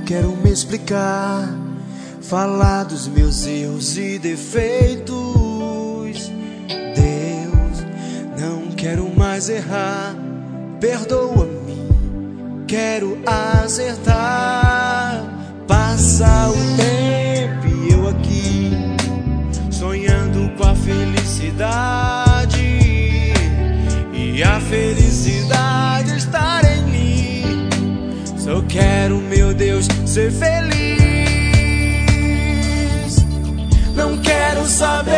quero me explicar, falar dos meus erros e defeitos. Deus, não quero mais errar, perdoa-me, quero acertar. Passa o tempo e eu aqui, sonhando com a felicidade, e a felicidade estar em mim. Só quero, meu Deus, ser feliz. Não quero saber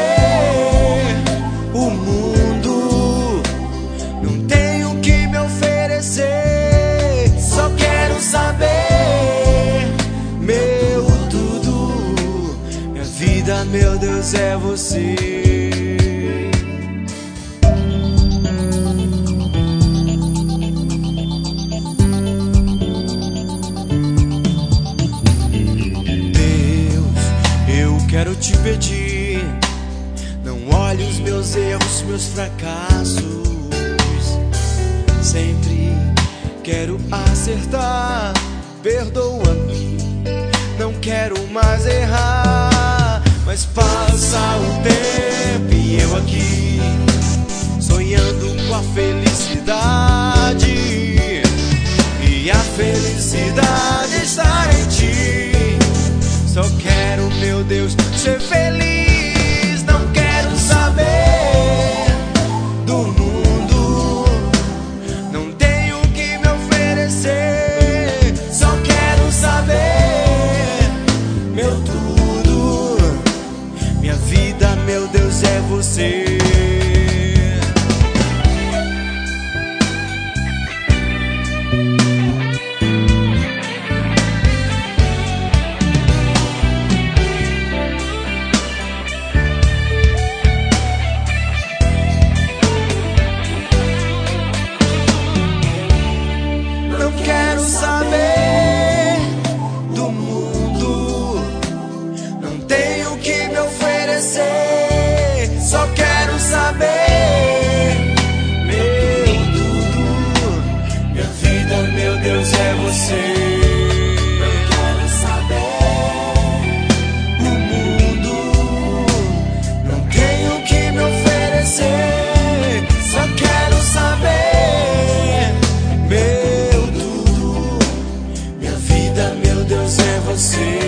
o mundo, não tenho o que me oferecer. Só quero saber, meu tudo, minha vida, meu Deus, é você. Quero te pedir, não olhe os meus erros, meus fracassos. Sempre quero acertar, perdoa-me, não quero mais errar. Mas passa o tempo e eu aqui, sonhando com a felicidade, e a felicidade está em ti. Só quero, meu Deus, ser feliz. Não quero saber do mundo, não tenho o que me oferecer. Só quero saber, meu tudo, minha vida, meu Deus, é você. Saber do mundo, não tenho o que me oferecer. Só quero saber, meu tudo, minha vida, meu Deus, é você. Não quero saber o mundo, não tenho o que me oferecer. Só quero saber, meu, meu Deus, é você.